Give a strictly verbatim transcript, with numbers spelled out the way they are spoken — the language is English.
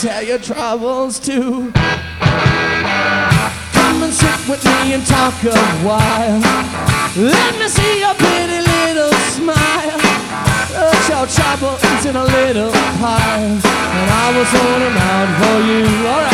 tell your troubles too. Come and sit with me and talk a while. Let me see your pretty little smile. Put your troubles in a little pile, and I will sort them out for you. All right.